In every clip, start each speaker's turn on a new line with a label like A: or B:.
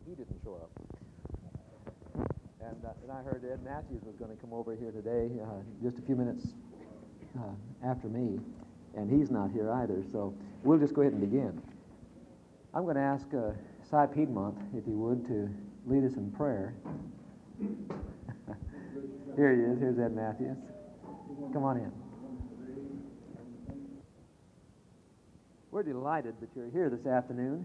A: he didn't show up. And I heard Ed Matthews was going to come over here today, just a few minutes after me, and he's not here either. So we'll just go ahead and begin. I'm going to ask Cy Piedmont, if he would, to lead us in prayer. Here he is. Here's Ed Matthews. Come on in. We're delighted that you're here this afternoon.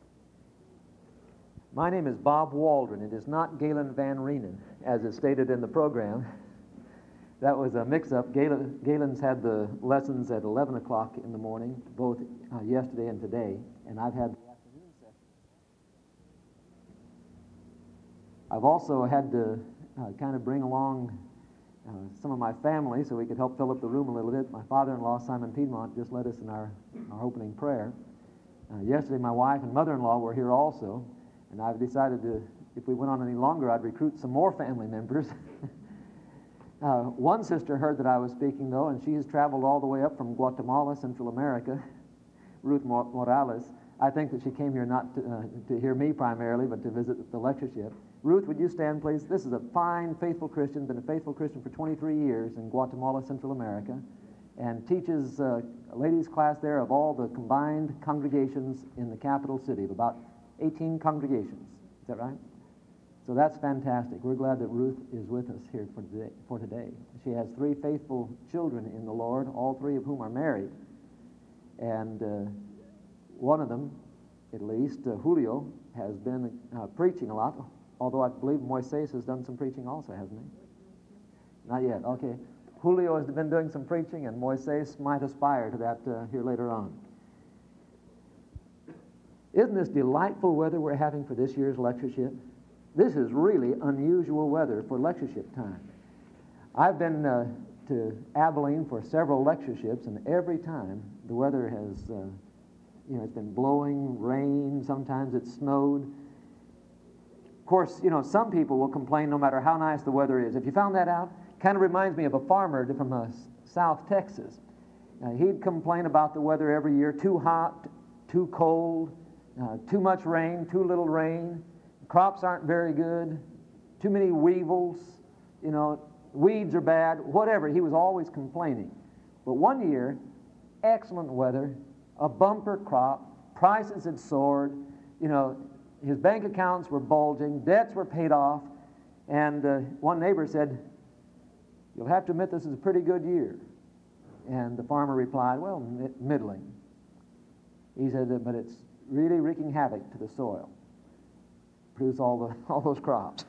A: My name is Bob Waldron. It is not Galen Van Reenen, as is stated in the program. That was a mix-up. Galen's had the lessons at 11 o'clock in the morning, both yesterday and today, and I've had the afternoon session. I've also had to kind of bring along some of my family so we could help fill up the room a little bit. My father-in-law, Simon Piedmont, just led us in our opening prayer. Yesterday, my wife and mother-in-law were here also, and I've decided to, if we went on any longer, I'd recruit some more family members. One sister heard that I was speaking, though, and she has traveled all the way up from Guatemala, Central America, Ruth Morales. I think that she came here not to hear me primarily, but to visit the lectureship. Ruth, would you stand, please? This is a fine, faithful Christian, been a faithful Christian for 23 years in Guatemala, Central America, and teaches a ladies' class there of all the combined congregations in the capital city, of about 18 congregations. Is that right? So that's fantastic. We're glad that Ruth is with us here for today. She has 3 faithful children in the Lord, all 3 of whom are married. And one of them, at least, Julio, has been preaching a lot, although I believe Moises has done some preaching also, hasn't he? Not yet, okay. Julio has been doing some preaching, and Moises might aspire to that here later on. Isn't this delightful weather we're having for this year's lectureship? This is really unusual weather for lectureship time. I've been to Abilene for several lectureships, and every time the weather has, it's been blowing, rain, sometimes it's snowed. Of course, some people will complain no matter how nice the weather is. Have you found that out? Kind of reminds me of a farmer from South Texas. He'd complain about the weather every year, too hot, too cold, too much rain, too little rain. Crops aren't very good, too many weevils, weeds are bad, whatever. He was always complaining. But one year, excellent weather, a bumper crop, prices had soared, his bank accounts were bulging, debts were paid off, and one neighbor said, "You'll have to admit this is a pretty good year." And the farmer replied, "Well, middling." He said, "But it's really wreaking havoc to the soil. Produce all those crops."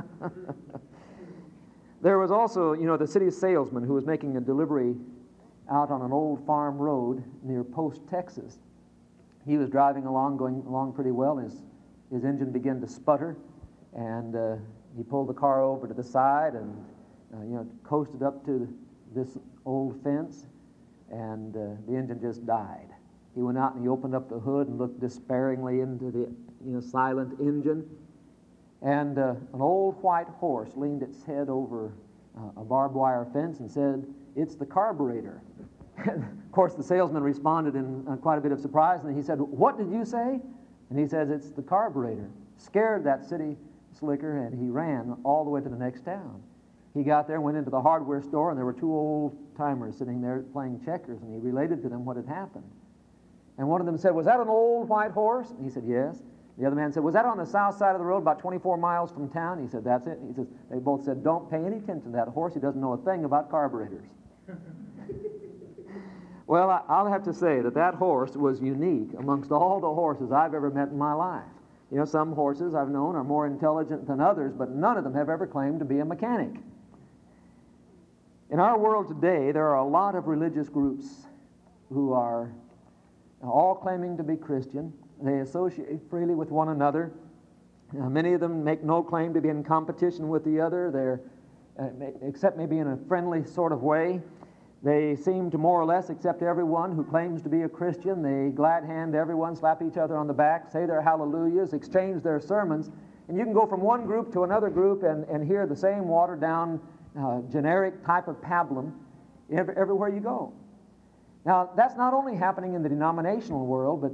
A: There was also, the city salesman who was making a delivery out on an old farm road near Post, Texas. He was driving along, going along pretty well. His engine began to sputter, and he pulled the car over to the side and coasted up to this old fence, and the engine just died. He went out and he opened up the hood and looked despairingly into the silent engine, and an old white horse leaned its head over a barbed wire fence and said, "It's the carburetor." And of course, the salesman responded in quite a bit of surprise, and he said, "What did you say?" And he says, "It's the carburetor." Scared that city slicker, and he ran all the way to the next town. He got there, went into the hardware store, and there were 2 old-timers sitting there playing checkers, and he related to them what had happened. And one of them said, "Was that an old white horse?" And he said, "Yes." The other man said, "Was that on the south side of the road about 24 miles from town?" He said, "That's it." He says, they both said, "Don't pay any attention to that horse. He doesn't know a thing about carburetors." Well, I'll have to say that horse was unique amongst all the horses I've ever met in my life. Some horses I've known are more intelligent than others, but none of them have ever claimed to be a mechanic. In our world today, there are a lot of religious groups who are all claiming to be Christian. They associate freely with one another. Many of them make no claim to be in competition with the other. They're, except maybe in a friendly sort of way. They seem to more or less accept everyone who claims to be a Christian. They glad hand everyone, slap each other on the back, say their hallelujahs, exchange their sermons. And you can go from one group to another group and hear the same watered-down, generic type of pablum everywhere you go. Now, that's not only happening in the denominational world, but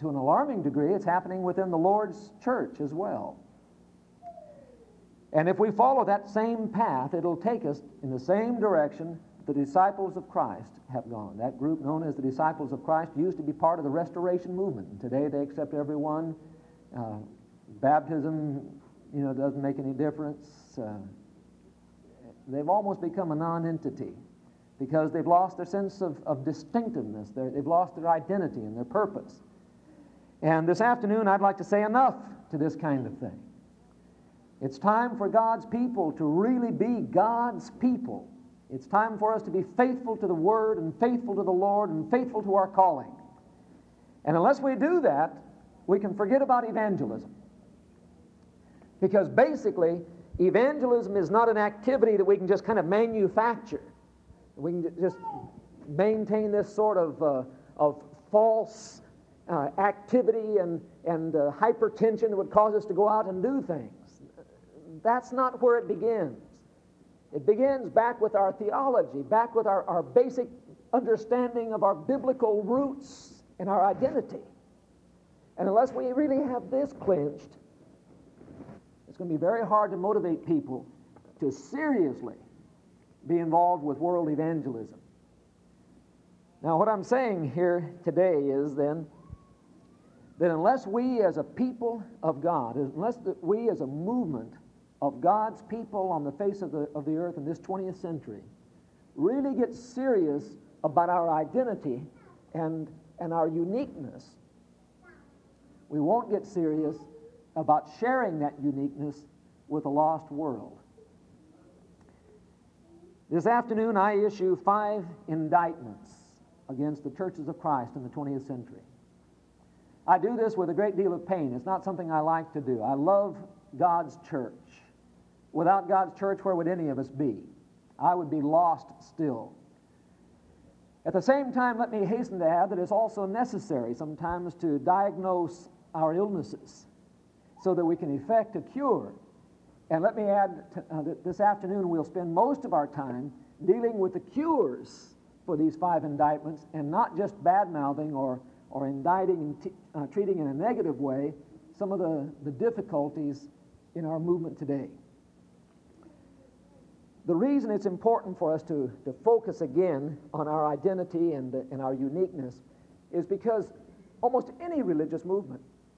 A: to an alarming degree, it's happening within the Lord's church as well. And if we follow that same path, it'll take us in the same direction the disciples of Christ have gone. That group known as the disciples of Christ used to be part of the Restoration movement. And today they accept everyone. Baptism, doesn't make any difference. They've almost become a non-entity because they've lost their sense of distinctiveness. They've lost their identity and their purpose. And this afternoon I'd like to say enough to this kind of thing. It's time for God's people to really be God's people. It's time for us to be faithful to the Word and faithful to the Lord and faithful to our calling. And unless we do that, we can forget about evangelism. Because basically, evangelism is not an activity that we can just kind of manufacture. We can just maintain this sort of false activity and hypertension that would cause us to go out and do things. That's not where it begins. It begins back with our theology, back with our basic understanding of our biblical roots and our identity. And unless we really have this clinched, it's going to be very hard to motivate people to seriously be involved with world evangelism. Now, what I'm saying here today is then that unless we as a people of God, unless we as a movement of God's people on the face of the earth in this 20th century really get serious about our identity and our uniqueness, we won't get serious about sharing that uniqueness with a lost world. This afternoon I issue 5 indictments against the churches of Christ in the 20th century. I do this with a great deal of pain. It's not something I like to do. I love God's church. Without God's church, where would any of us be? I would be lost still. At the same time, let me hasten to add that it's also necessary sometimes to diagnose our illnesses so that we can effect a cure. And let me add that this afternoon we'll spend most of our time dealing with the cures for these 5 indictments and not just bad-mouthing or indicting and treating in a negative way some of the difficulties in our movement today. The reason it's important for us to focus again on our identity and our uniqueness is because almost any religious movement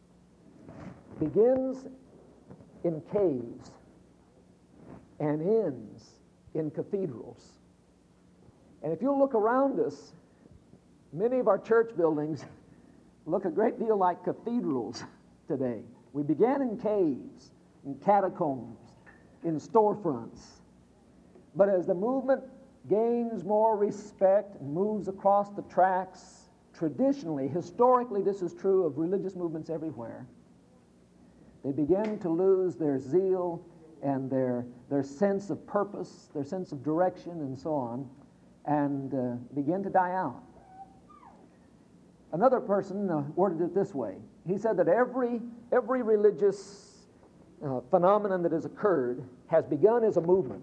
A: begins in caves and ends in cathedrals. And if you look around us, many of our church buildings look a great deal like cathedrals today. We began in caves, in catacombs, in storefronts. But as the movement gains more respect and moves across the tracks, traditionally, historically, this is true of religious movements everywhere, they begin to lose their zeal and their sense of purpose, their sense of direction, and so on, and begin to die out. Another person worded it this way. He said that every religious phenomenon that has occurred has begun as a movement.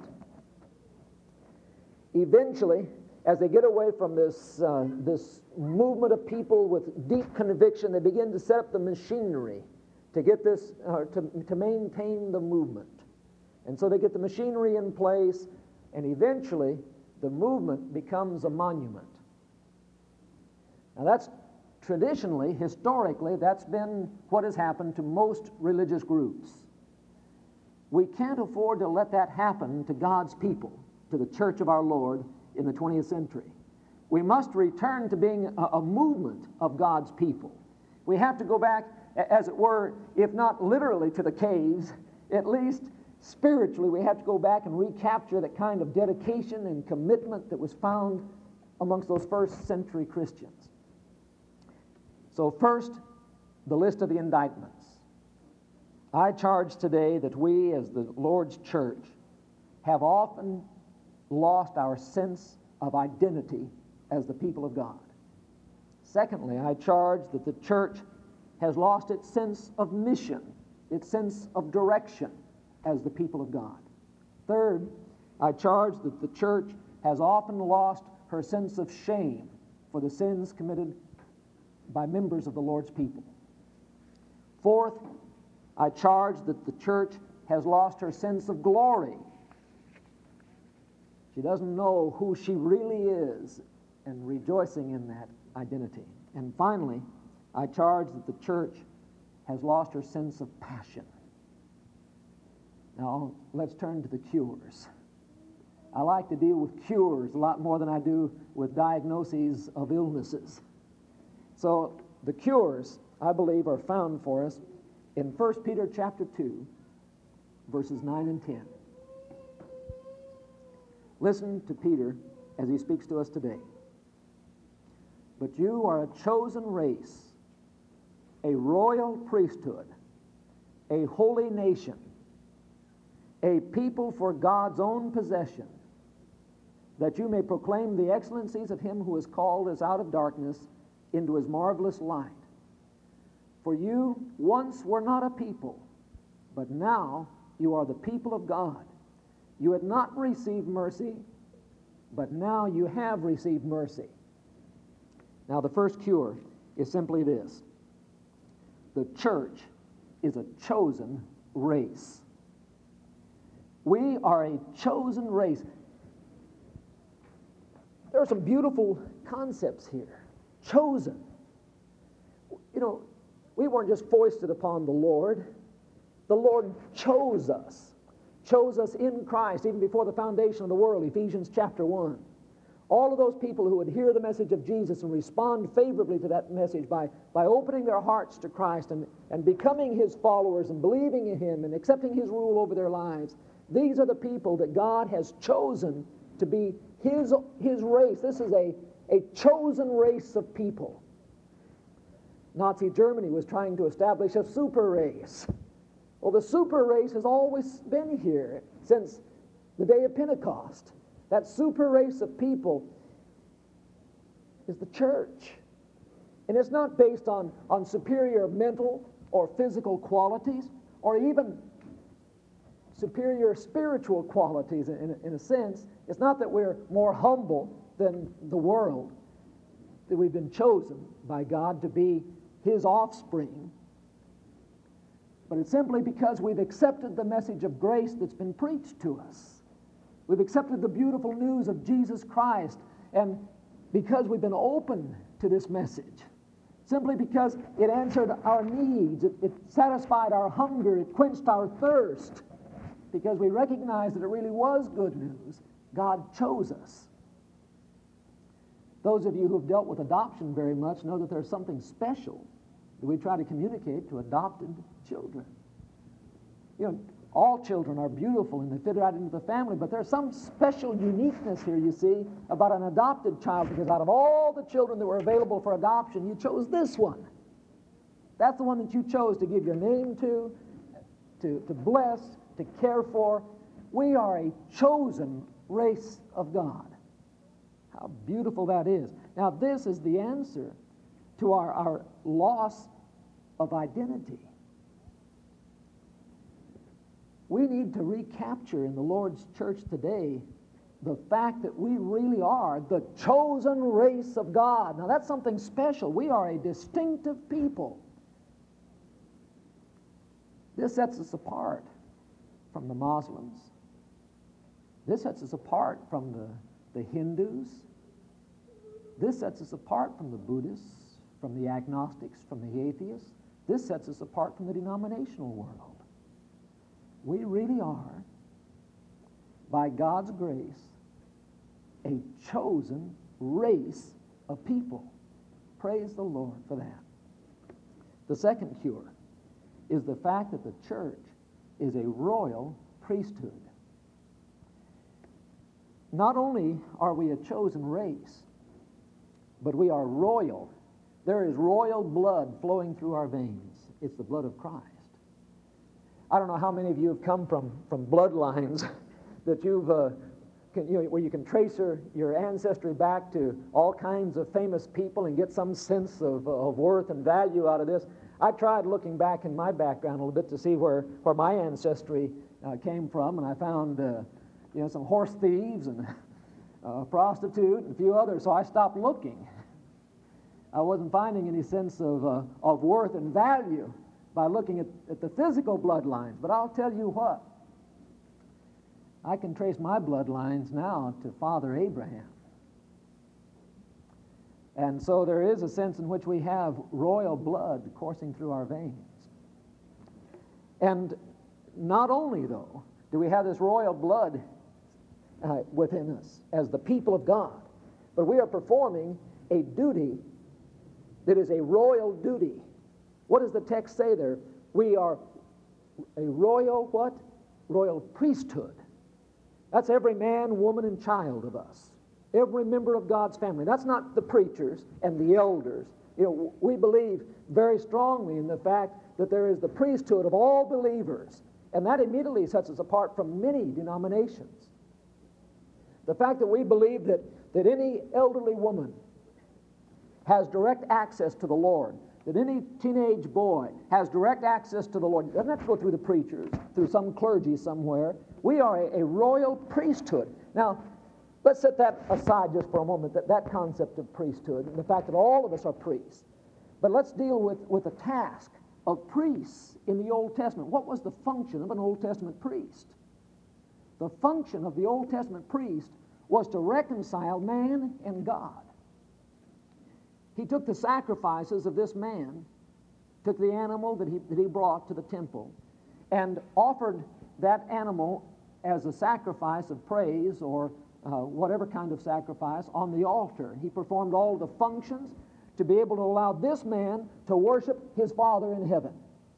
A: Eventually, as they get away from this movement of people with deep conviction, they begin to set up the machinery to get this, to maintain the movement. And so they get the machinery in place, and eventually the movement becomes a monument. Now that's traditionally, historically, that's been what has happened to most religious groups. We can't afford to let that happen to God's people, to the church of our Lord in the 20th century. We must return to being a movement of God's people. We have to go back, as it were, if not literally to the caves, at least spiritually, we have to go back and recapture that kind of dedication and commitment that was found amongst those first century Christians. So first, the list of the indictments. I charge today that we, as the Lord's church, have often lost our sense of identity as the people of God. Secondly, I charge that the church has lost its sense of mission, its sense of direction as the people of God. Third, I charge that the church has often lost her sense of shame for the sins committed by members of the Lord's people. Fourth, I charge that the church has lost her sense of glory. She doesn't know who she really is and rejoicing in that identity. And finally, I charge that the church has lost her sense of passion. Now, let's turn to the cures. I like to deal with cures a lot more than I do with diagnoses of illnesses. So the cures, I believe, are found for us in 1 Peter chapter 2, verses 9 and 10. Listen to Peter as he speaks to us today. But you are a chosen race, a royal priesthood, a holy nation, a people for God's own possession, that you may proclaim the excellencies of him who has called us out of darkness into his marvelous light. For you once were not a people, but now you are the people of God. You had not received mercy, but now you have received mercy. Now the first cure is simply this. The church is a chosen race. We are a chosen race. There are some beautiful concepts here. Chosen. You know, we weren't just foisted upon the Lord. The Lord chose us in Christ, even before the foundation of the world, Ephesians chapter 1. All of those people who would hear the message of Jesus and respond favorably to that message by opening their hearts to Christ and becoming his followers and believing in him and accepting his rule over their lives, these are the people that God has chosen to be his race. This is a chosen race of people. Nazi Germany was trying to establish a super race. Well, the super race has always been here since the day of Pentecost. That super race of people is the church. And it's not based on superior mental or physical qualities or even superior spiritual qualities in a sense. It's not that we're more humble than the world, that we've been chosen by God to be his offspring, but it's simply because we've accepted the message of grace that's been preached to us. We've accepted the beautiful news of Jesus Christ, and because we've been open to this message, simply because it answered our needs, it satisfied our hunger, it quenched our thirst, because we recognized that it really was good news, God chose us. Those of you who have dealt with adoption very much know that there's something special that we try to communicate to adopted children. You know, all children are beautiful and they fit right into the family, but there's some special uniqueness here, you see, about an adopted child, because out of all the children that were available for adoption, you chose this one. That's the one that you chose to give your name to bless, to care for. We are a chosen race of God. How beautiful that is. Now, this is the answer to our loss of identity. We need to recapture in the Lord's church today the fact that we really are the chosen race of God. Now, that's something special. We are a distinctive people. This sets us apart from the Muslims. This sets us apart from the Hindus. This sets us apart from the Buddhists, from the agnostics, from the atheists. This sets us apart from the denominational world. We really are, by God's grace, a chosen race of people. Praise the Lord for that. The second cure is the fact that the church is a royal priesthood. Not only are we a chosen race, but we are royal. There is royal blood flowing through our veins. It's the blood of Christ. I don't know how many of you have come from bloodlines that you've, where you can trace your ancestry back to all kinds of famous people and get some sense of worth and value out of this. I tried looking back in my background a little bit to see where my ancestry came from, and I found some horse thieves and a prostitute and a few others, so I stopped looking. I wasn't finding any sense of worth and value. by looking at the physical bloodlines. But I'll tell you what, I can trace my bloodlines now to Father Abraham. And so there is a sense in which we have royal blood coursing through our veins. And not only, though, do we have this royal blood within us as the people of God, but we are performing a duty that is a royal duty. What does the text say there? We are a royal what? Royal priesthood. That's every man, woman, and child of us. Every member of God's family. That's not the preachers and the elders. You know, we believe very strongly in the fact that there is the priesthood of all believers, and that immediately sets us apart from many denominations. The fact that we believe that any elderly woman has direct access to the Lord, that any teenage boy has direct access to the Lord, doesn't have to go through the preachers, through some clergy somewhere. We are a royal priesthood. Now, let's set that aside just for a moment, that concept of priesthood, and the fact that all of us are priests. But let's deal with the task of priests in the Old Testament. What was the function of an Old Testament priest? The function of the Old Testament priest was to reconcile man and God. He took the sacrifices of this man, took the animal that he brought to the temple, and offered that animal as a sacrifice of praise or whatever kind of sacrifice on the altar. He performed all the functions to be able to allow this man to worship his Father in heaven.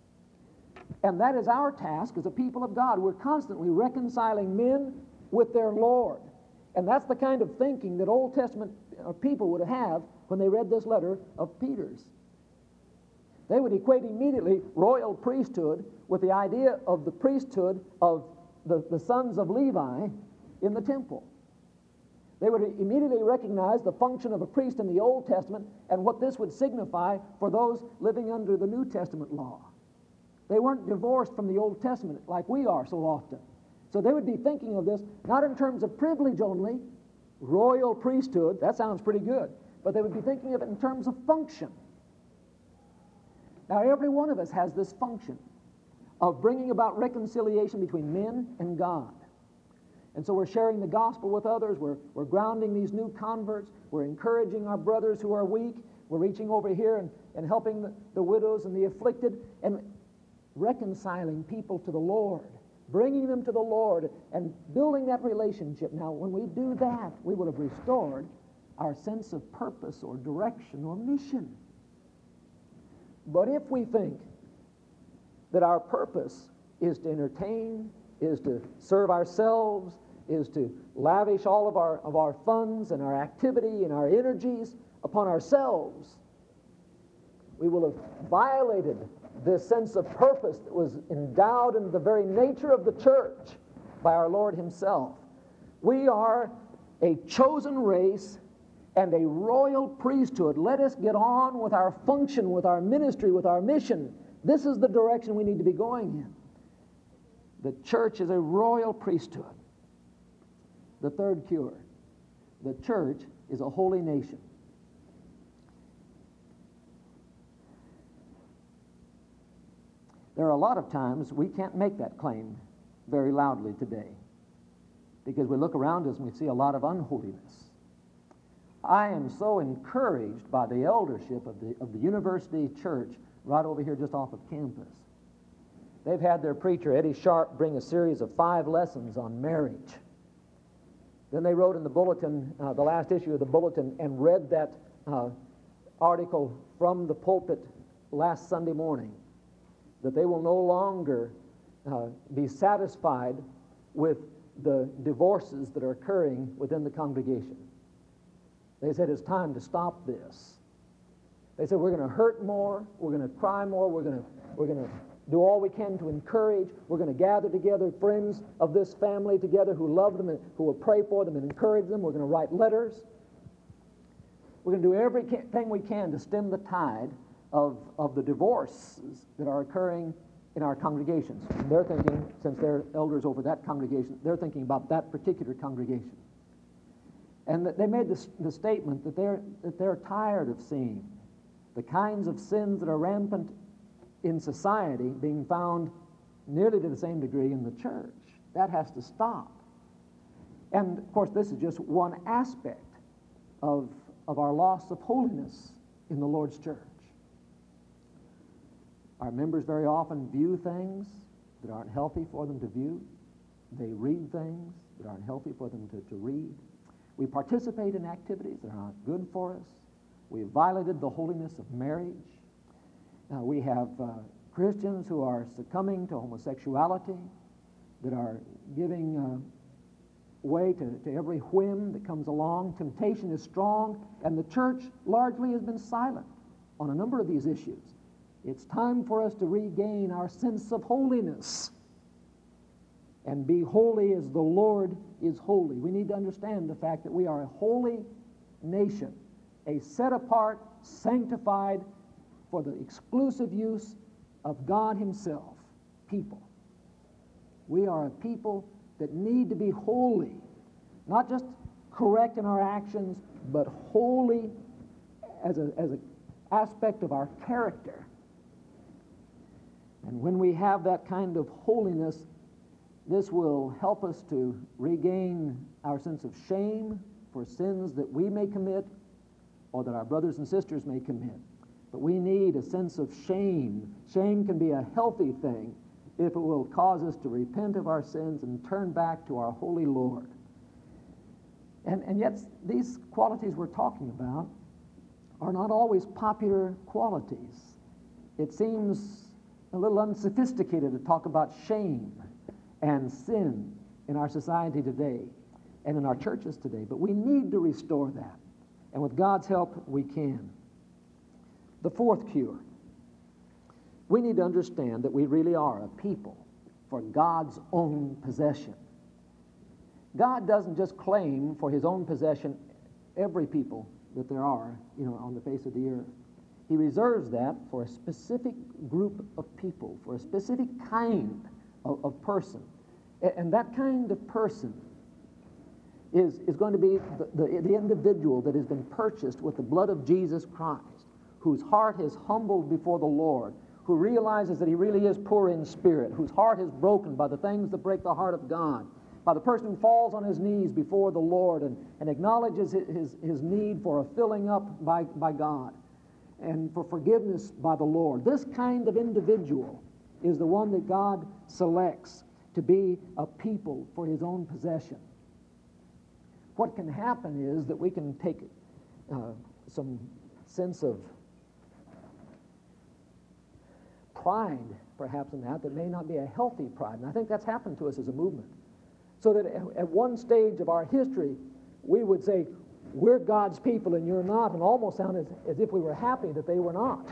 A: And that is our task as a people of God. We're constantly reconciling men with their Lord. And that's the kind of thinking that Old Testament people would have when they read this letter of Peter's. They would equate immediately royal priesthood with the idea of the priesthood of the sons of Levi in the temple. They would immediately recognize the function of a priest in the Old Testament and what this would signify for those living under the New Testament law. They weren't divorced from the Old Testament like we are so often. So they would be thinking of this not in terms of privilege only, royal priesthood, that sounds pretty good, but they would be thinking of it in terms of function. Now, every one of us has this function of bringing about reconciliation between men and God. And so we're sharing the gospel with others. We're grounding these new converts. We're encouraging our brothers who are weak. We're reaching over here and helping the widows and the afflicted and reconciling people to the Lord, bringing them to the Lord and building that relationship. Now, when we do that, we will have restored our sense of purpose or direction or mission. But if we think that our purpose is to entertain, is to serve ourselves, is to lavish all of our funds and our activity and our energies upon ourselves, we will have violated this sense of purpose that was endowed in the very nature of the church by our Lord Himself. We are a chosen race and a royal priesthood. Let us get on with our function, with our ministry, with our mission. This is the direction we need to be going in. The church is a royal priesthood. The third cure. The church is a holy nation. There are a lot of times we can't make that claim very loudly today because we look around us and we see a lot of unholiness. I am so encouraged by the eldership of the University Church right over here just off of campus. They've had their preacher, Eddie Sharp, bring a series of 5 lessons on marriage. Then they wrote in the bulletin, the last issue of the bulletin, and read that article from the pulpit last Sunday morning, that they will no longer be satisfied with the divorces that are occurring within the congregation. They said it's time to stop this. They said we're going to hurt more, we're going to cry more, we're going to do all we can to encourage. We're going to gather together friends of this family together who love them and who will pray for them and encourage them. We're going to write letters. We're going to do everything we can to stem the tide of the divorces that are occurring in our congregations. And they're thinking, since they're elders over that congregation, they're thinking about that particular congregation. And they made the statement that they're tired of seeing the kinds of sins that are rampant in society being found nearly to the same degree in the church. That has to stop. And, of course, this is just one aspect of our loss of holiness in the Lord's church. Our members very often view things that aren't healthy for them to view. They read things that aren't healthy for them to read. We participate in activities that are not good for us. We have violated the holiness of marriage. We have Christians who are succumbing to homosexuality, that are giving way to every whim that comes along. Temptation is strong, and the church largely has been silent on a number of these issues. It's time for us to regain our sense of holiness and be holy as the Lord is holy. We need to understand the fact that we are a holy nation, a set-apart, sanctified, for the exclusive use of God Himself people. We are a people that need to be holy, not just correct in our actions, but holy as an aspect of our character. And when we have that kind of holiness, this will help us to regain our sense of shame for sins that we may commit or that our brothers and sisters may commit. But we need a sense of shame. Shame can be a healthy thing if it will cause us to repent of our sins and turn back to our holy Lord. And yet, these qualities we're talking about are not always popular qualities. It seems a little unsophisticated to talk about shame and sin in our society today and in our churches today, but we need to restore that. And with God's help, we can. The fourth cure. We need to understand that we really are a people for God's own possession. God doesn't just claim for His own possession every people that there are, on the face of the earth. He reserves that for a specific group of people, for a specific kind of person. And that kind of person is going to be the individual that has been purchased with the blood of Jesus Christ, whose heart is humbled before the Lord, who realizes that he really is poor in spirit, whose heart is broken by the things that break the heart of God, by the person who falls on his knees before the Lord and acknowledges his need for a filling up by God and for forgiveness by the Lord. This kind of individual is the one that God selects to be a people for His own possession. What can happen is that we can take some sense of pride, perhaps, in that may not be a healthy pride. And I think that's happened to us as a movement. So that at one stage of our history, we would say, we're God's people and you're not, and almost sound as if we were happy that they were not.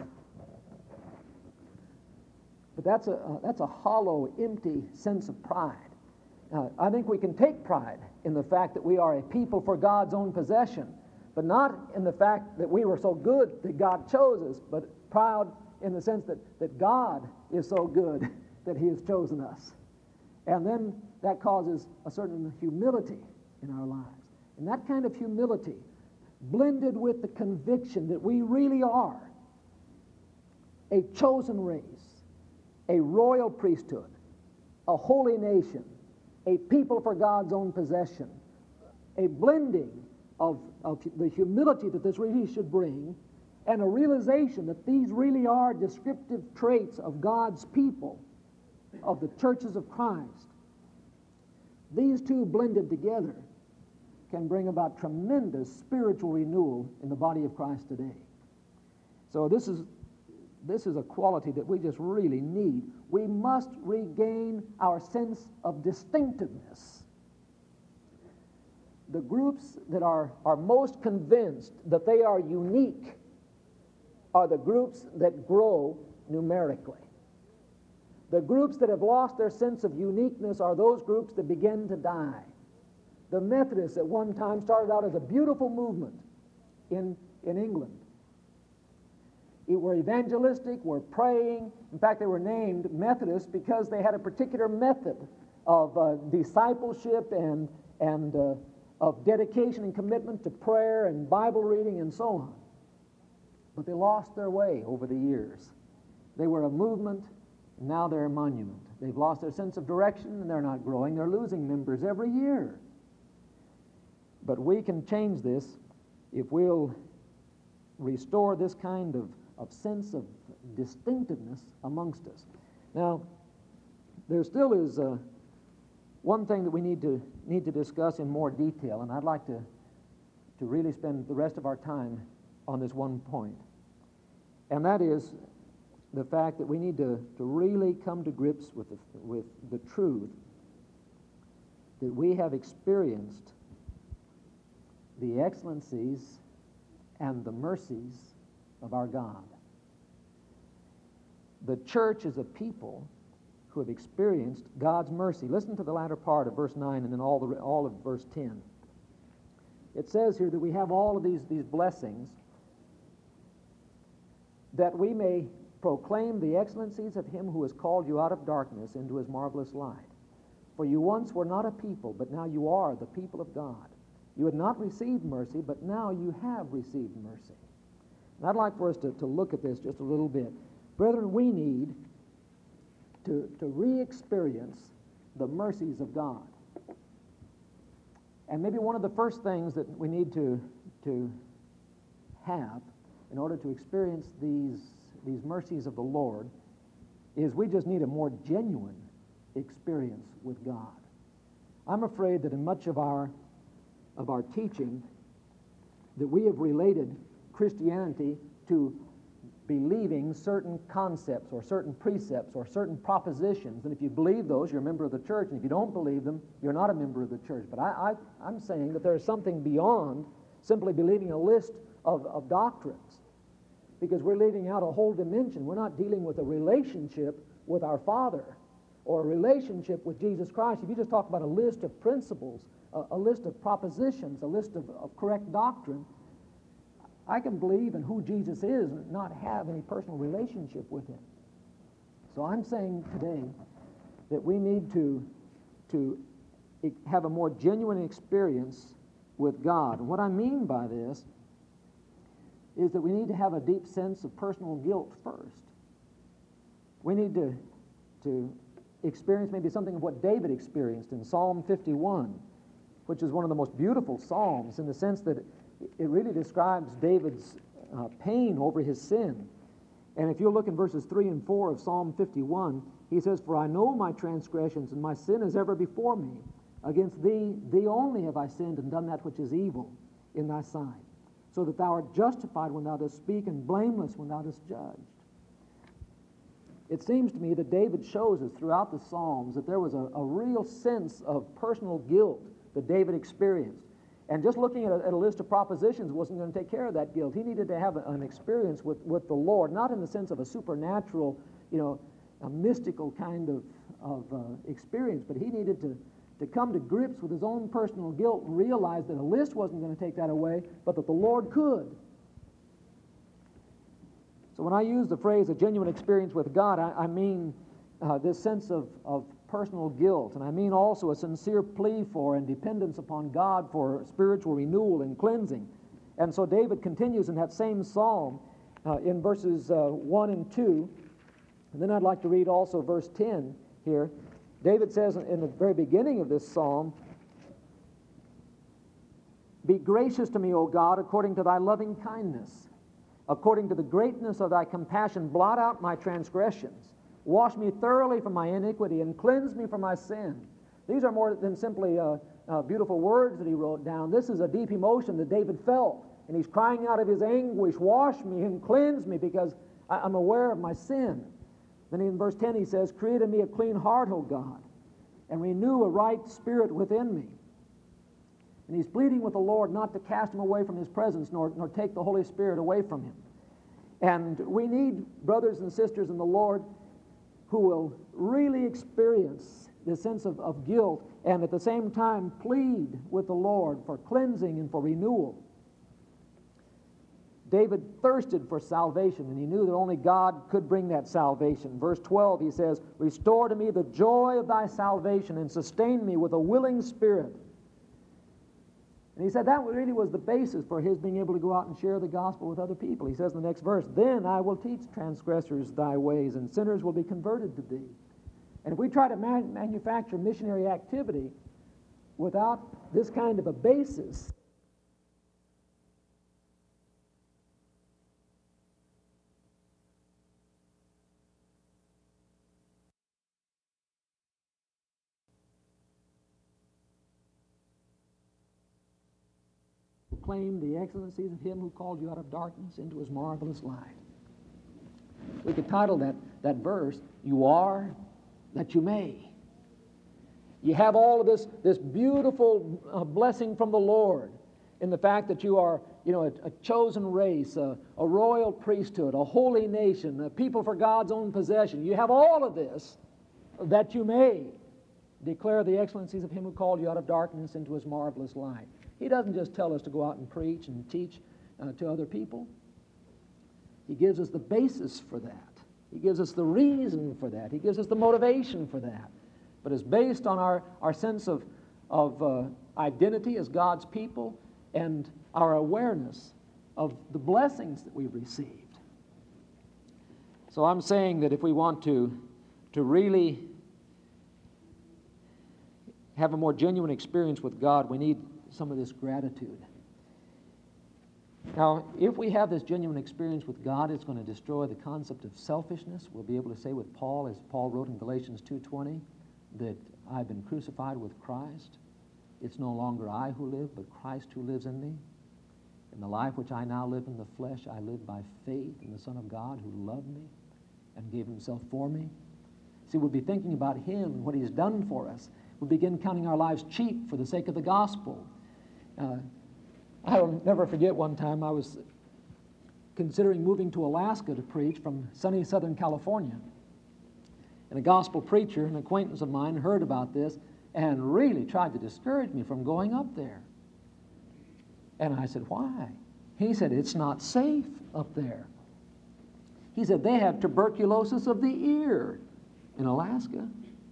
A: But that's a hollow, empty sense of pride. I think we can take pride in the fact that we are a people for God's own possession, but not in the fact that we were so good that God chose us, but proud in the sense that God is so good that He has chosen us. And then that causes a certain humility in our lives. And that kind of humility, blended with the conviction that we really are a chosen race, a royal priesthood, a holy nation, a people for God's own possession, a blending of the humility that this really should bring, and a realization that these really are descriptive traits of God's people, of the churches of Christ. These two blended together can bring about tremendous spiritual renewal in the body of Christ today. So this is a quality that we just really need. We must regain our sense of distinctiveness. The groups that are most convinced that they are unique are the groups that grow numerically. The groups that have lost their sense of uniqueness are those groups that begin to die. The Methodists at one time started out as a beautiful movement in England. They were evangelistic, were praying. In fact, they were named Methodists because they had a particular method of discipleship and of dedication and commitment to prayer and Bible reading and so on. But they lost their way over the years. They were a movement, and now they're a monument. They've lost their sense of direction, and they're not growing. They're losing members every year. But we can change this if we'll restore this kind of sense of distinctiveness amongst us. Now, there still is one thing that we need to discuss in more detail, and I'd like to really spend the rest of our time on this one point. And that is the fact that we need to really come to grips with the truth that we have experienced the excellencies and the mercies of our God. The church is a people who have experienced God's mercy. Listen to the latter part of verse 9 and then all of verse 10. It says here that we have all of these blessings that we may proclaim the excellencies of him who has called you out of darkness into his marvelous light. For you once were not a people, but now you are the people of God. You had not received mercy, but now you have received mercy. And I'd like for us to look at this just a little bit. Brethren, we need to re-experience the mercies of God. And maybe one of the first things that we need to have in order to experience these mercies of the Lord is we just need a more genuine experience with God. I'm afraid that in much of our teaching that we have related Christianity to believing certain concepts or certain precepts or certain propositions, and if you believe those, you're a member of the church, and if you don't believe them, you're not a member of the church. But I'm saying that there is something beyond simply believing a list of doctrines, because we're leaving out a whole dimension. We're not dealing with a relationship with our Father or a relationship with Jesus Christ. If you just talk about a list of principles, a list of propositions, a list of correct doctrine, I can believe in who Jesus is and not have any personal relationship with him. So I'm saying today that we need to have a more genuine experience with God. And what I mean by this is that we need to have a deep sense of personal guilt first. We need to experience maybe something of what David experienced in Psalm 51, which is one of the most beautiful psalms in the sense that it really describes David's pain over his sin. And if you look in verses 3 and 4 of Psalm 51, he says, "For I know my transgressions, and my sin is ever before me. Against thee only have I sinned and done that which is evil in thy sight, so that thou art justified when thou dost speak, and blameless when thou dost judge." It seems to me that David shows us throughout the Psalms that there was a real sense of personal guilt that David experienced. And just looking at a list of propositions wasn't going to take care of that guilt. He needed to have an experience with the Lord, not in the sense of a supernatural, a mystical kind of experience, but he needed to come to grips with his own personal guilt and realize that a list wasn't going to take that away, but that the Lord could. So when I use the phrase a genuine experience with God, I mean this sense of personal guilt, and I mean also a sincere plea for and dependence upon God for spiritual renewal and cleansing. And so David continues in that same psalm in verses 1 and 2, and then I'd like to read also verse 10 here. David says in the very beginning of this psalm, "Be gracious to me, O God, according to thy loving kindness. According to the greatness of thy compassion, blot out my transgressions. Wash me thoroughly from my iniquity and cleanse me from my sin." These are more than simply beautiful words that he wrote down. This is a deep emotion that David felt, and he's crying out of his anguish, "Wash me and cleanse me, because I'm aware of my sin." Then in verse 10 he says, "Create in me a clean heart, O God, and renew a right spirit within me." And he's pleading with the Lord not to cast him away from his presence, nor take the Holy Spirit away from him. And we need brothers and sisters in the Lord who will really experience this sense of guilt and at the same time plead with the Lord for cleansing and for renewal. David thirsted for salvation, and he knew that only God could bring that salvation. Verse 12, he says, "Restore to me the joy of thy salvation and sustain me with a willing spirit." And he said that really was the basis for his being able to go out and share the gospel with other people. He says in the next verse, "Then I will teach transgressors thy ways, and sinners will be converted to thee." And if we try to manufacture missionary activity without this kind of a basis, proclaim the excellencies of him who called you out of darkness into his marvelous light. We could title that verse, "You are that you may." You have all of this beautiful blessing from the Lord in the fact that you are, a chosen race, a royal priesthood, a holy nation, a people for God's own possession. You have all of this that you may declare the excellencies of him who called you out of darkness into his marvelous light. He doesn't just tell us to go out and preach and teach to other people. He gives us the basis for that. He gives us the reason for that. He gives us the motivation for that. But it's based on our sense of identity as God's people and our awareness of the blessings that we've received. So I'm saying that if we want to really have a more genuine experience with God, we need some of this gratitude. Now, if we have this genuine experience with God, it's going to destroy the concept of selfishness. We'll be able to say with Paul, as Paul wrote in Galatians 2:20, that I've been crucified with Christ. It's no longer I who live, but Christ who lives in me. And the life which I now live in the flesh, I live by faith in the Son of God who loved me and gave himself for me. See, we'll be thinking about him and what he's done for us. We'll begin counting our lives cheap for the sake of the gospel. I'll never forget one time I was considering moving to Alaska to preach from sunny Southern California. And a gospel preacher, an acquaintance of mine, heard about this and really tried to discourage me from going up there. And I said, "Why?" He said, "It's not safe up there." He said, "They have tuberculosis of the ear in Alaska."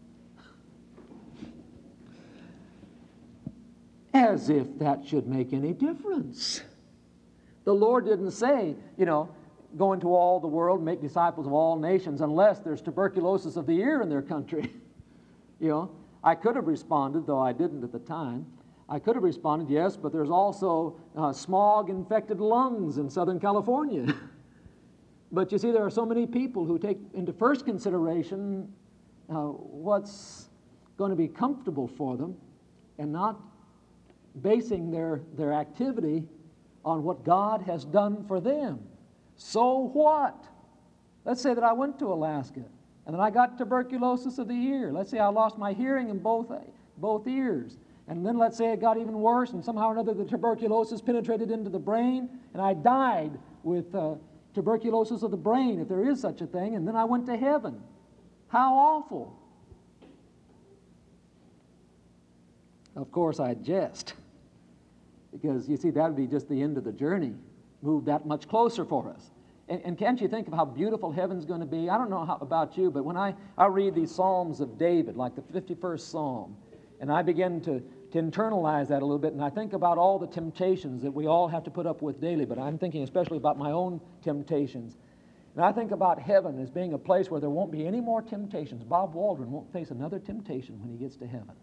A: As if that should make any difference. The Lord didn't say, go into all the world, make disciples of all nations, unless there's tuberculosis of the ear in their country. I could have responded, though I didn't at the time. I could have responded, yes, but there's also smog-infected lungs in Southern California. But you see, there are so many people who take into first consideration what's going to be comfortable for them and not basing their activity on what God has done for them. So what? Let's say that I went to Alaska and then I got tuberculosis of the ear. Let's say I lost my hearing in both ears. And then let's say it got even worse and somehow or another the tuberculosis penetrated into the brain and I died with tuberculosis of the brain, if there is such a thing, and then I went to heaven. How awful. Of course, I jest. Because, you see, that would be just the end of the journey. Moved that much closer for us. And can't you think of how beautiful heaven's going to be? I don't know about you, but when I read these Psalms of David, like the 51st Psalm, and I begin to internalize that a little bit, and I think about all the temptations that we all have to put up with daily, but I'm thinking especially about my own temptations. And I think about heaven as being a place where there won't be any more temptations. Bob Waldron won't face another temptation when he gets to heaven.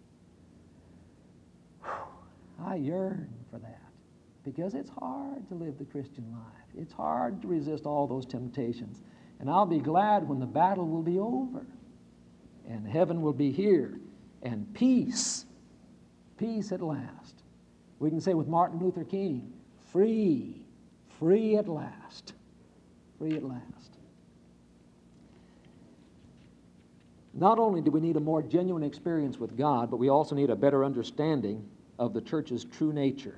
A: I yearn for that because it's hard to live the Christian life. It's hard to resist all those temptations. And I'll be glad when the battle will be over and heaven will be here and peace at last. We can say with Martin Luther King, free at last, free at last. Not only do we need a more genuine experience with God, but we also need a better understanding of the church's true nature.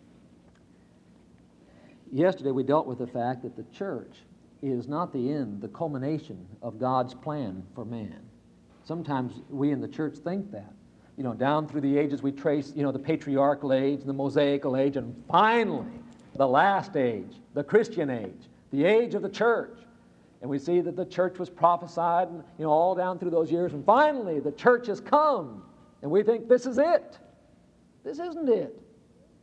A: Yesterday we dealt with the fact that the church is not the end, the culmination of God's plan for man. Sometimes we in the church think that. Down through the ages we trace, the patriarchal age, the Mosaical age, and finally the last age, the Christian age, the age of the church. And we see that the church was prophesied, all down through those years, and finally the church has come, and we think this is it. This isn't it.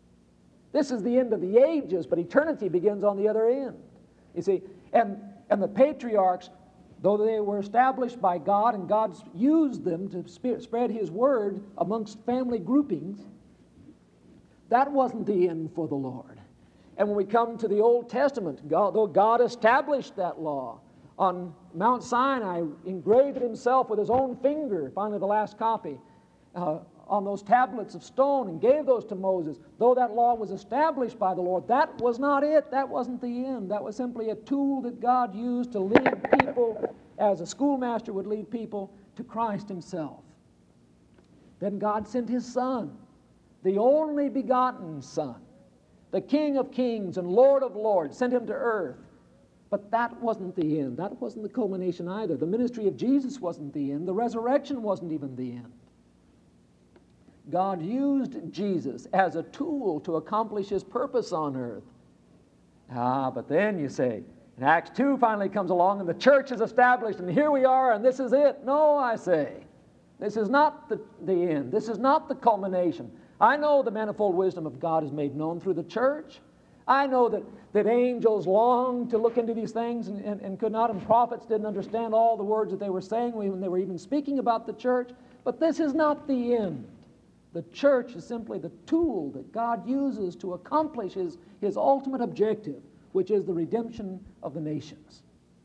B: This is the end of the ages, but eternity begins on the other end. You see, and the patriarchs, though they were established by God and God's used them to spread His word amongst family groupings, that wasn't the end for the Lord. And when we come to the Old Testament, though God established that law, on Mount Sinai, engraved it Himself with His own finger, finally the last copy, on those tablets of stone, and gave those to Moses. Though that law was established by the Lord, that was not it. That wasn't the end. That was simply a tool that God used to lead people, as a schoolmaster would lead people, to Christ Himself. Then God sent His Son, the only begotten Son, the King of kings and Lord of lords, sent Him to earth. But that wasn't the end. That wasn't the culmination either. The ministry of Jesus wasn't the end. The resurrection wasn't even the end. God used Jesus as a tool to accomplish His purpose on earth. But then you say, and Acts 2 finally comes along and the church is established and here we are and this is it. No, I say, this is not the end. This is not the culmination. I know the manifold wisdom of God is made known through the church. I know that angels long to look into these things and could not, and prophets didn't understand all the words that they were saying when they were even speaking about the church. But this is not the end. The church is simply the tool that God uses to accomplish His ultimate objective, which is the redemption of the nations.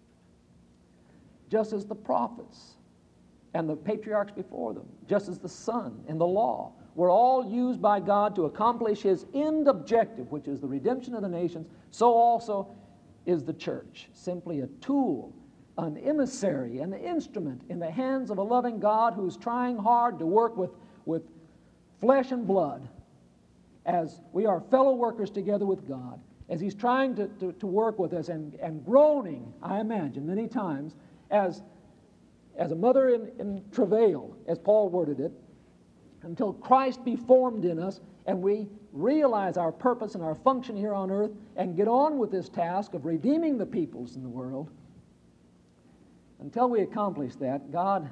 B: Just as the prophets and the patriarchs before them, just as the Son and the law were all used by God to accomplish His end objective, which is the redemption of the nations, so also is the church, simply a tool, an emissary, an instrument in the hands of a loving God who's trying hard to work with flesh and blood, as we are fellow workers together with God, as He's trying to work with us and groaning, I imagine, many times, as a mother in travail, as Paul worded it, until Christ be formed in us and we realize our purpose and our function here on earth and get on with this task of redeeming the peoples in the world. Until we accomplish that, God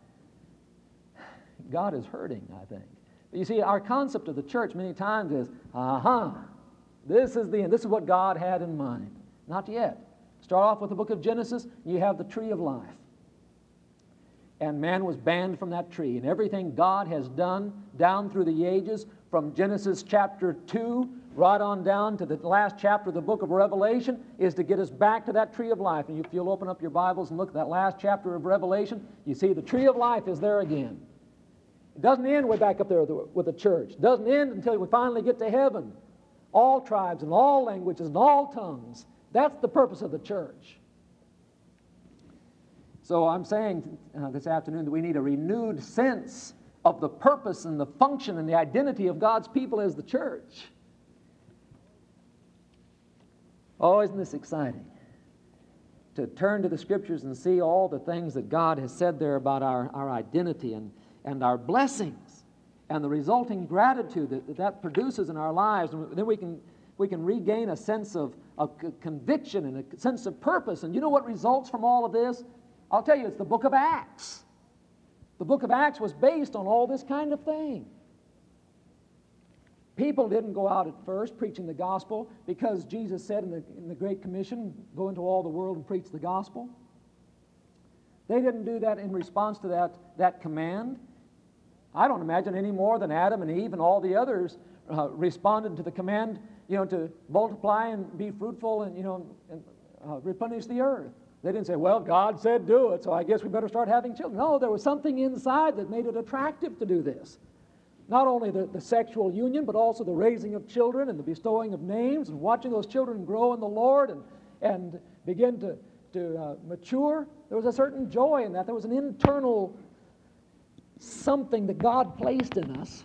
B: is hurting, I think. But you see, our concept of the church many times is, this is the end. This is what God had in mind. Not yet. Start off with the book of Genesis, you have the tree of life. And man was banned from that tree. And everything God has done down through the ages, from Genesis chapter 2 right on down to the last chapter of the book of Revelation, is to get us back to that tree of life. And if you'll open up your Bibles and look at that last chapter of Revelation, you see the tree of life is there again. It doesn't end way back up there with the church. It doesn't end until we finally get to heaven. All tribes and all languages and all tongues. That's the purpose of the church. So I'm saying this afternoon that we need a renewed sense of the purpose and the function and the identity of God's people as the church. Oh, isn't this exciting? To turn to the Scriptures and see all the things that God has said there about our identity and our blessings and the resulting gratitude that produces in our lives. And then we can regain a sense of conviction and a sense of purpose. And you know what results from all of this? I'll tell you, it's the book of Acts. The book of Acts was based on all this kind of thing. People didn't go out at first preaching the gospel because Jesus said in the Great Commission, go into all the world and preach the gospel. They didn't do that in response to that command. I don't imagine any more than Adam and Eve and all the others responded to the command, to multiply and be fruitful and replenish the earth. They didn't say, well, God said do it, so I guess we better start having children. No, there was something inside that made it attractive to do this. Not only the sexual union, but also the raising of children and the bestowing of names and watching those children grow in the Lord and begin to mature. There was a certain joy in that. There was an internal something that God placed in us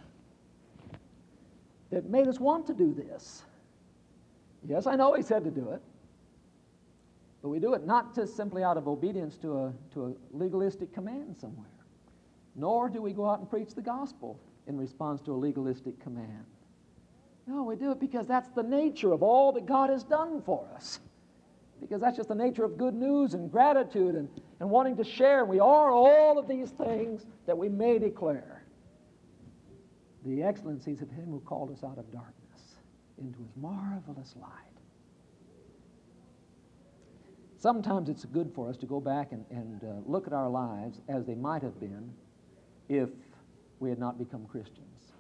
B: that made us want to do this. Yes, I know He said to do it. But we do it not just simply out of obedience to a legalistic command somewhere. Nor do we go out and preach the gospel in response to a legalistic command. No, we do it because that's the nature of all that God has done for us. Because that's just the nature of good news and gratitude and wanting to share. We are all of these things that we may declare the excellencies of Him who called us out of darkness into His marvelous light. Sometimes it's good for us to go back and look at our lives as they might have been if we had not become Christians.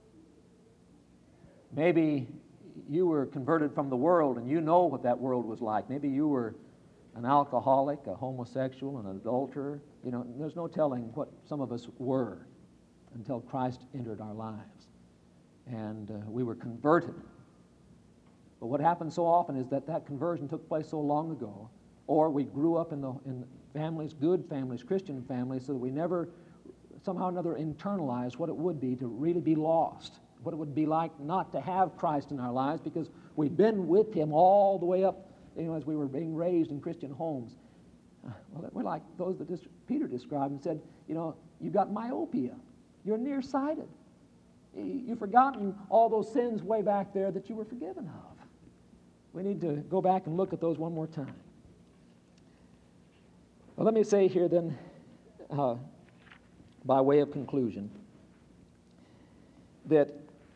B: Maybe you were converted from the world and you know what that world was like. Maybe you were an alcoholic, a homosexual, an adulterer. You know, there's no telling what some of us were until Christ entered our lives. And we were converted. But what happens so often is that conversion took place so long ago, or we grew up in families, good families, Christian families, so that we never somehow or another internalized what it would be to really be lost, what it would be like not to have Christ in our lives, because we've been with Him all the way up, as we were being raised in Christian homes. Well, we're like those that Peter described and said, you've got myopia. You're nearsighted. You've forgotten all those sins way back there that you were forgiven of. We need to go back and look at those one more time. Well, let me say here then, by way of conclusion, that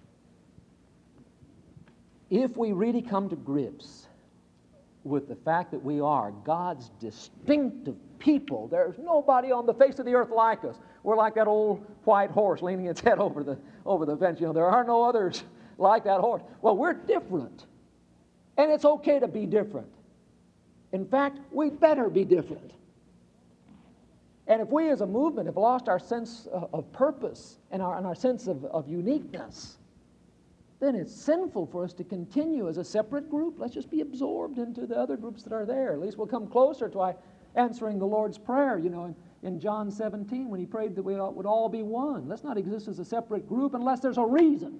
B: if we really come to grips with the fact that we are God's distinctive people, there's nobody on the face of the earth like us. We're like that old white horse leaning its head over the fence. There are no others like that horse. Well, we're different, and it's okay to be different. In fact, we better be different. And if we as a movement have lost our sense of purpose and our sense of uniqueness, then it's sinful for us to continue as a separate group. Let's just be absorbed into the other groups that are there. At least we'll come closer to answering the Lord's Prayer, in John 17 when He prayed that we would all be one. Let's not exist as a separate group unless there's a reason.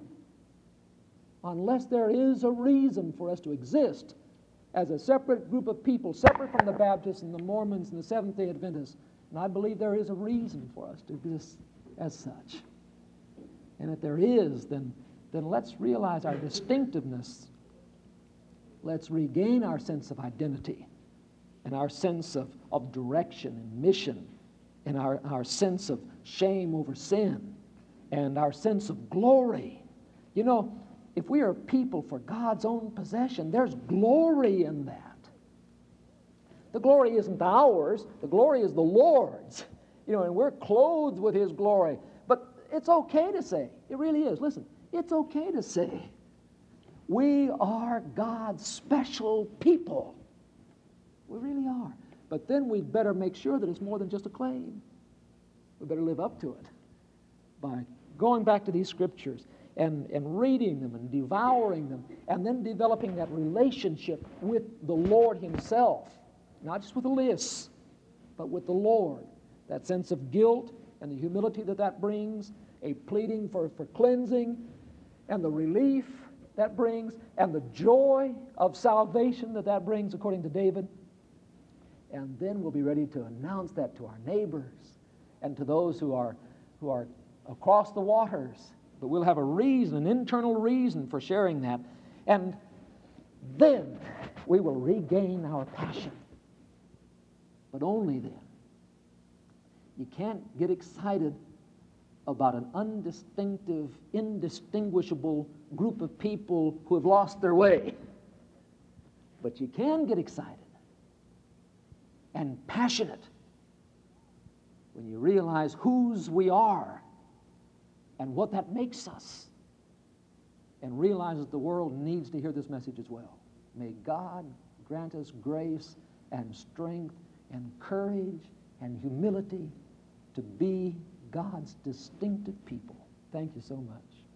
B: Unless there is a reason for us to exist as a separate group of people, separate from the Baptists and the Mormons and the Seventh-day Adventists. And I believe there is a reason for us to exist as such. And if there is, then let's realize our distinctiveness. Let's regain our sense of identity and our sense of direction and mission and our sense of shame over sin and our sense of glory. If we are people for God's own possession, there's glory in that. The glory isn't ours. The glory is the Lord's. And we're clothed with His glory. But it's okay to say, it really is, listen, it's okay to say, we are God's special people. We really are. But then we'd better make sure that it's more than just a claim. We better live up to it by going back to these scriptures and reading them and devouring them and then developing that relationship with the Lord Himself. Not just with the lists, but with the Lord. That sense of guilt and the humility that brings, a pleading for cleansing, and the relief that brings, and the joy of salvation that brings, according to David. And then we'll be ready to announce that to our neighbors and to those who are across the waters. But we'll have a reason, an internal reason for sharing that. And then we will regain our passion. But only then. You can't get excited about an undistinctive, indistinguishable group of people who have lost their way. But you can get excited and passionate when you realize whose we are and what that makes us, and realize that the world needs to hear this message as well. May God grant us grace and strength and courage and humility to be God's distinctive people. Thank you so much.